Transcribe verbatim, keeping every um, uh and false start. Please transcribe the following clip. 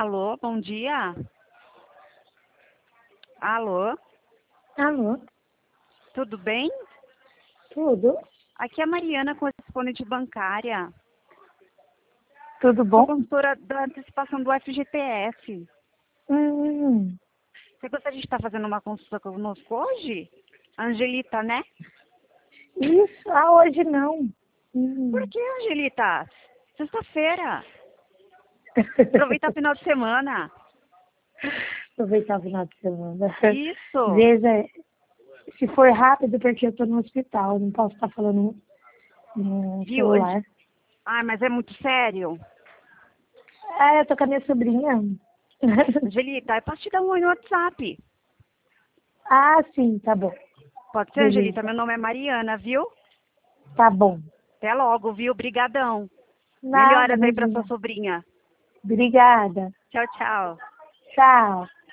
Alô, bom dia. Alô, Alô, tudo bem? tudo? Aqui é a Mariana, correspondente bancária. Tudo Sou bom? consultora da antecipação do F G T S. Hum, Você gostaria de estar fazendo uma consulta conosco hoje? Angelita, né? isso, ah, hoje não. Por Hum. que, Angelita? Sexta-feira. Aproveita o final de semana. Aproveitar o final de semana. Isso. Veja, se for rápido, porque eu tô no hospital, não posso estar falando no Viu? Ange- celular. Ai, mas é muito sério. Ah, eu tô com a minha sobrinha. Angelita, eu posso te dar um oi no WhatsApp. Ah, sim, tá bom. Pode ser, Angelita? Beleza, Meu nome é Mariana, viu? tá bom. Até logo, viu? Brigadão. Nada, Melhoras aí pra sua imagina. sobrinha. Obrigada. Tchau, tchau. Tchau.